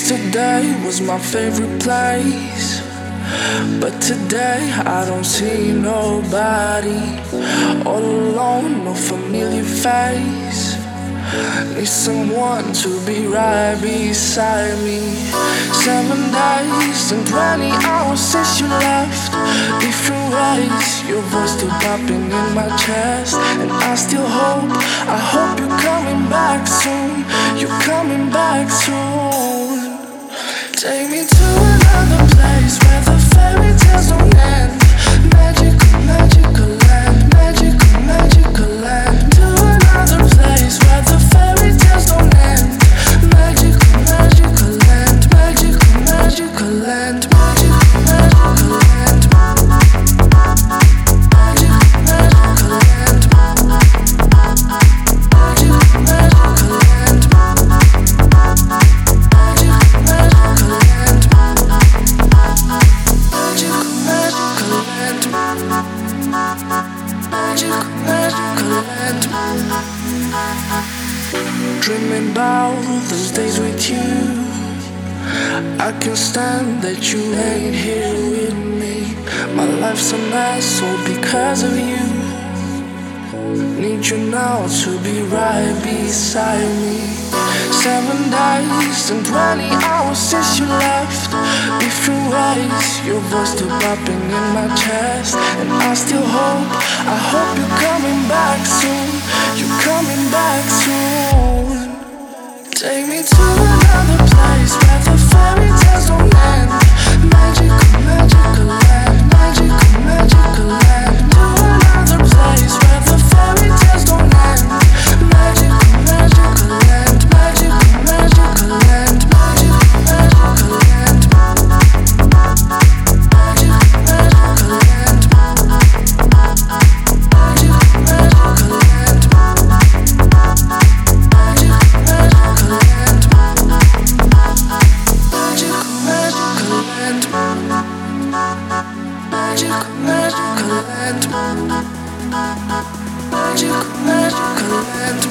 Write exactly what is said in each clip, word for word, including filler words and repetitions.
Yesterday was my favorite place, but today I don't see nobody. All alone, no familiar face. Need someone to be right beside me. Seven days and twenty hours since you left. Different ways, your voice still popping in my chest. And I still hope, I hope you're coming back soon. You're coming back soon. Take me to another place where the fairy tales don't end. Magical, magical land, magical, magical land. To another place where the fairy tales don't end. Magical, magical land, magical, magical land, magical, magical land. Magical, magical land. Magical, magical land. Dreaming about those days with you. I can't stand that you ain't here with me. My life's a mess all because of you. Need you now to be right beside me. Seven days and twenty hours since you left. Different ways, your voice still popping in my chest. And I still hope, I hope you're coming back soon. You're coming back soon. Take me to another place where the fairy tales don't end. Magical, magical land, magical, magical land. To another place where the fairy tales don't end. Magical, magical land, magical, magical land, magical, magical land. Magical, magical land. Magical, magical land. Magical, magical land. Magical, magical land.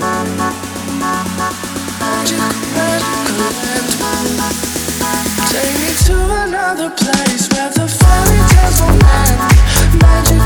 Magical, magical land. Take me to another place where the fairy tales don't end. Magic